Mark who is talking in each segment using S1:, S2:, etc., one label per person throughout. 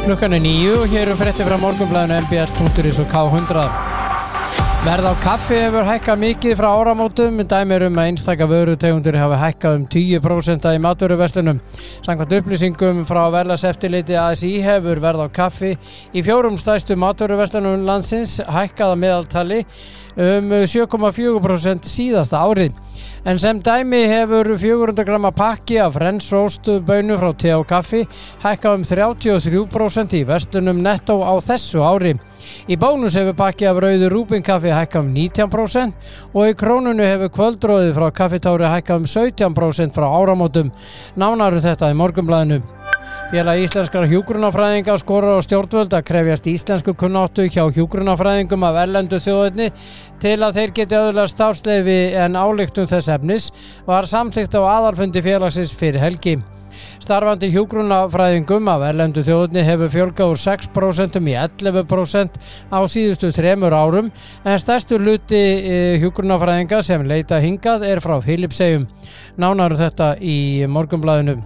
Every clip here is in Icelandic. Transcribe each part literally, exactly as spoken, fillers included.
S1: Klukkan er níu og hér eru fréttir frá Morgunblaðinu m b l punktur is og K hundrað. Verð á kaffi hefur hækkað mikið frá áramótum, dæmi er um að einstaka vörutegundir hafi hækkað um tíu prósent í matvöruverslunum. Samkvæmt upplýsingum frá verðlagseftirliti A S í hefur verð á kaffi í fjórum stærstu matvöruverslunum landsins hækkað að meðaltali um sjö komma fjögur prósent síðasta ári. En sem dæmi hefur fjögur hundruð gramma pakki af French roast baunu frá te og kaffi hækkað um þrjátíu og þrjú prósent í verslunum Netto á þessu ári. Í Bónus hefur pakki af rauðu Rúbin kaffi hækkað um nítján prósent og í Krónunni hefur kvöldróðið frá Kaffitári hækkað um sautján prósent frá áramótum. Nánar um þetta í Morgunblaðinu. Félag íslenskra hjúkrunarfræðinga skorar á stjórnvöld að krefjast íslensku kunnáttu hjá hjúkrunarfræðingum af erlendu þjóðerni til að þeir geti öðlast starfsleyfi, en ályktun þess efnis var samþykkt á aðalfundi félagsins fyrir helgi. Starfandi hjúkrunarfræðingum af erlendu þjóðerni hefur fjölgað úr sex prósent í ellefu prósent á síðustu þremur árum, en stærstur hluti hjúkrunarfræðinga sem leita hingað er frá Filippseyjum. Nánar um þetta í Morgunblaðinu.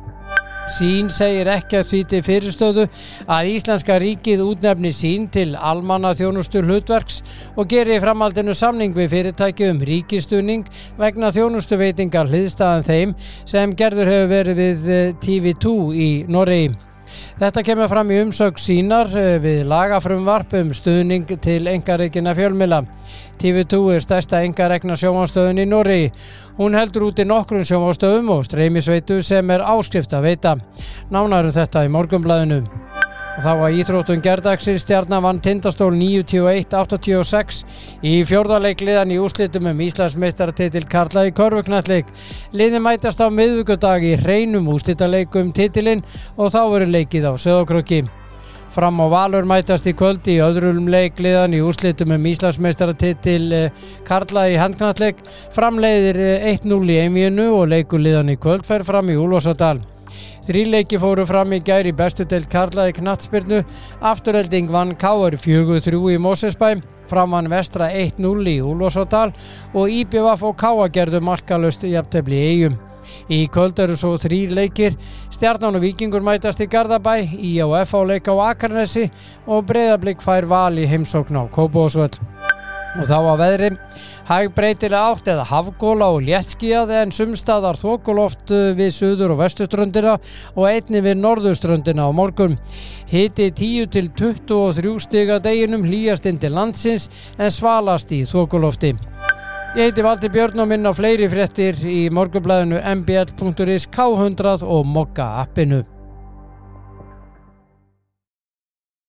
S1: Sýn segir ekki að því til fyrirstöðu að íslenska ríkið útnefni Sýn til almannaþjónustu hlutverks og geri í framhaldinu samning við fyrirtæki um ríkistuðning vegna þjónustuveitingar hliðstæðan þeim sem gerður hefur verið við T V tvö í Noregi. Þetta kemur fram í umsögn Sýnar við lagafrumvarp um stuðning til einkarekinna fjölmiðla. T V tvö er stærsta einkarekna sjónvarpsstöðin í Noregi. Hún heldur úti nokkrum sjónvarpsstöðum og streymisveitu sem er áskriftarveita. Nánar um þetta í Morgunblaðinu. Og þá var íþróttum gærdagsins. Stjarnan vann Tindastól níutíu og eitt áttatíu og sex í fjórða leik liðan í úrslitum um Íslandsmeistaratitil karla í körfuknattleik. Liðin mætast á miðvikudag í hreinum úrslitaleik um titilinn og þá verður leikið á Sauðárkróki. Fram á Valur mætast í kvöld í öðrum leik liðan í úrslitum um Íslandsmeistaratitil karla í handknattleik. Framleiðir eitt núll í einvíginu og leikur liðan í kvöld fer fram í Úlfarsárdal. Þrír leiki fóru fram í gær í bestu deild karla í knattspyrnu. Afturelding vann K R fjögur þrjú í Mosfellsbæ, Fram vann Vestra eitt núll í Úlfarsárdal og í B V og K A gerðu markalaust jafntefli í Eyjum. Í kvöld eru svo þrír leikir. Stjarnan og Víkingur mætast í Garðabæ, í á F á leik á Akranesi og Breiðablik fær Val í heimsókn á Kópavogsvöll. Og þá að veðri, hæg breytileg átt eða hafgola og léttskýjað, en sumstaðar þokuloft við suður- og vesturströndina og einnig við norðurströndina á morgun. Hiti tíu til tuttugu og þrjú stig að deginum, hlýjast inn til landsins en svalast í þokulofti. Ég heiti Valdi Björn og minn á fleiri fréttir í Morgunblaðinu m b l punktur is, K hundrað og Mokka appinu.